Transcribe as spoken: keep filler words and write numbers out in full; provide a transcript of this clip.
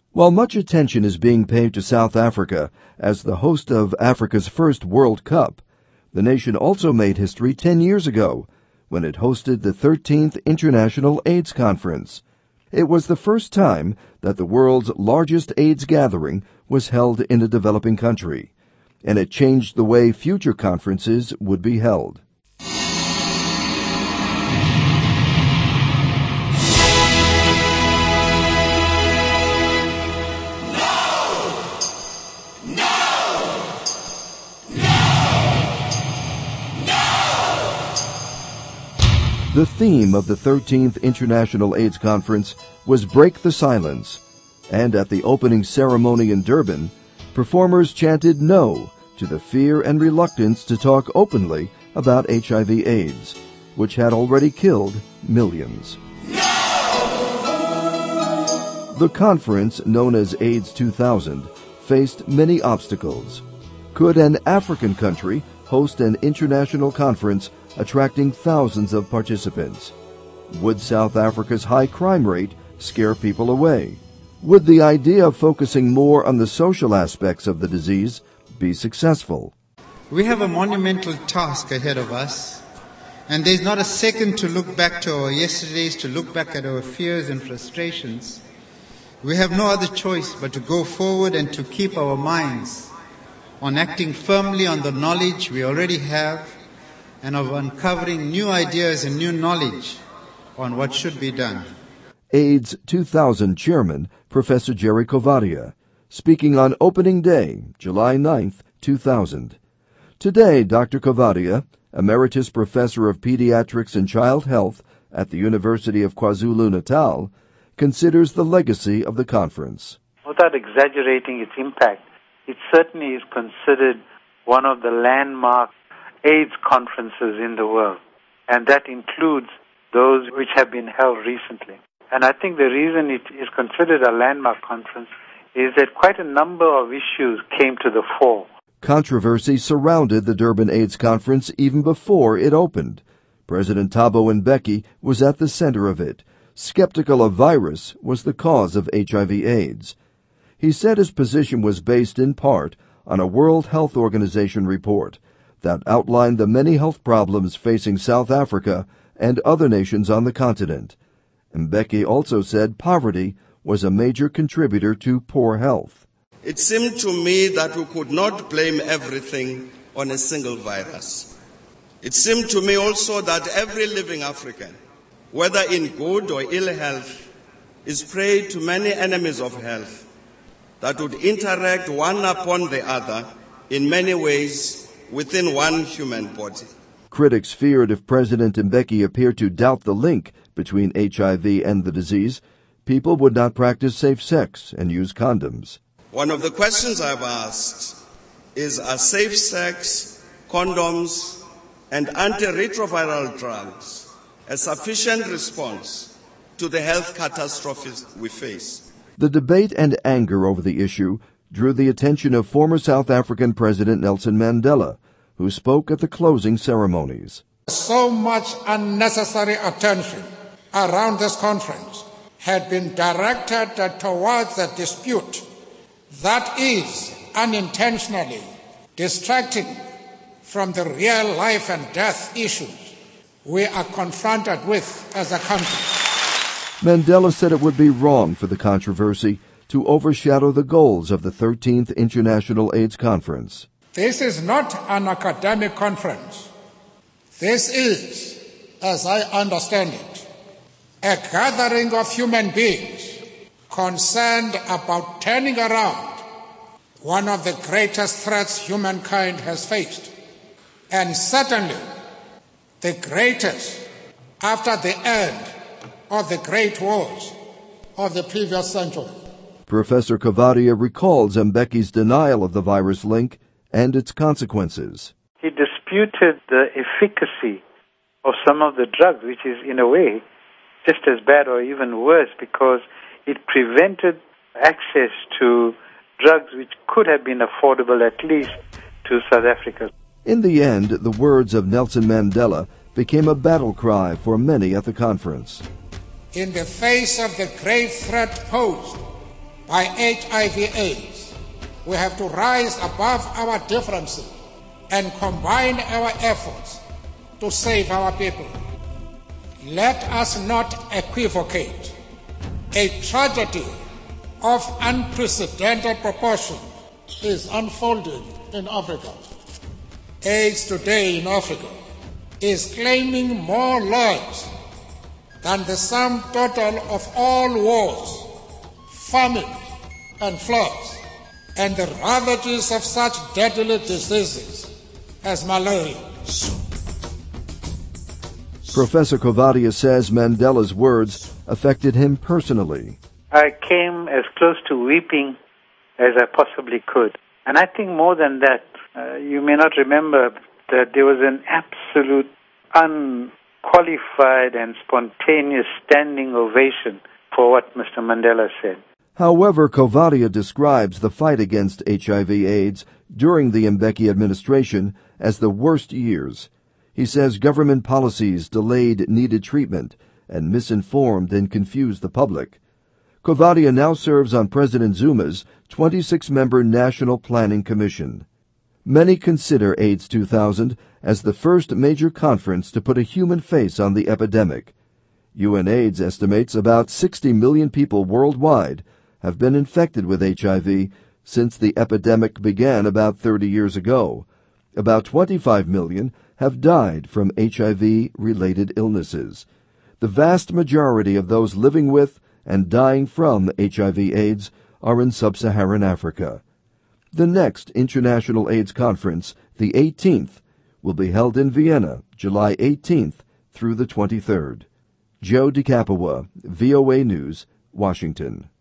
While much attention is being paid to South Africa as the host of Africa's first World Cup, the nation also made history ten years ago when it hosted the thirteenth International AIDS Conference. It was the first time that the world's largest AIDS gathering was held in a developing country, and it changed the way future conferences would be held. The theme of the thirteenth International AIDS Conference was Break the Silence, and at the opening ceremony in Durban, performers chanted no to the fear and reluctance to talk openly about H I V AIDS, which had already killed millions. No! The conference, known as AIDS two thousand, faced many obstacles. Could an African country host an international conference attracting thousands of participants? Would South Africa's high crime rate scare people away? Would the idea of focusing more on the social aspects of the disease be successful? We have a monumental task ahead of us, and there's not a second to look back to our yesterdays, to look back at our fears and frustrations. We have no other choice but to go forward and to keep our minds on acting firmly on the knowledge we already have and of uncovering new ideas and new knowledge on what should be done. AIDS two thousand Chairman Professor Jerry Covadia, speaking on opening day, July ninth, two thousand. Today, Doctor Covadia, Emeritus Professor of Pediatrics and Child Health at the University of KwaZulu-Natal, considers the legacy of the conference. Without exaggerating its impact, it certainly is considered one of the landmark AIDS conferences in the world, and that includes those which have been held recently. And I think the reason it is considered a landmark conference is that quite a number of issues came to the fore. Controversy surrounded the Durban AIDS Conference even before it opened. President Thabo Mbeki was at the center of it. Skeptical a virus was the cause of H I V AIDS. He said his position was based in part on a World Health Organization report that outlined the many health problems facing South Africa and other nations on the continent. Mbeki also said poverty was a major contributor to poor health. It seemed to me that we could not blame everything on a single virus. It seemed to me also that every living African, whether in good or ill health, is prey to many enemies of health that would interact one upon the other in many ways within one human body. Critics feared if President Mbeki appeared to doubt the link between H I V and the disease, people would not practice safe sex and use condoms. One of the questions I've asked is, are safe sex, condoms, and antiretroviral drugs a sufficient response to the health catastrophes we face? The debate and anger over the issue drew the attention of former South African President Nelson Mandela, who spoke at the closing ceremonies. So much unnecessary attention around this conference had been directed towards a dispute that is unintentionally distracting from the real life and death issues we are confronted with as a country. Mandela said it would be wrong for the controversy to overshadow the goals of the thirteenth International AIDS Conference. This is not an academic conference. This is, as I understand it, a gathering of human beings concerned about turning around one of the greatest threats humankind has faced, and certainly the greatest after the end of the great wars of the previous century. Professor Covadia recalls Mbeki's denial of the virus link and its consequences. He disputed the efficacy of some of the drugs, which is, in a way, just as bad or even worse, because it prevented access to drugs which could have been affordable, at least, to South Africa. In the end, the words of Nelson Mandela became a battle cry for many at the conference. In the face of the grave threat posed by H I V AIDS, we have to rise above our differences and combine our efforts to save our people. Let us not equivocate. A tragedy of unprecedented proportion is unfolding in Africa. AIDS today in Africa is claiming more lives than the sum total of all wars, famine, and floods, and the ravages of such deadly diseases as malaria. Professor Covadia says Mandela's words affected him personally. I came as close to weeping as I possibly could. And I think more than that, uh, you may not remember that there was an absolute unqualified and spontaneous standing ovation for what Mister Mandela said. However, Covadia describes the fight against H I V AIDS during the Mbeki administration as the worst years. He says government policies delayed needed treatment and misinformed and confused the public. Covadia now serves on President Zuma's twenty-six member National Planning Commission. Many consider AIDS two thousand as the first major conference to put a human face on the epidemic. UNAIDS estimates about sixty million people worldwide have been infected with H I V since the epidemic began about thirty years ago. About twenty-five million have died from H I V-related illnesses. The vast majority of those living with and dying from H I V AIDS are in sub-Saharan Africa. The next International AIDS Conference, the eighteenth, will be held in Vienna, July eighteenth through the twenty-third. Joe DeCapua, V O A News, Washington.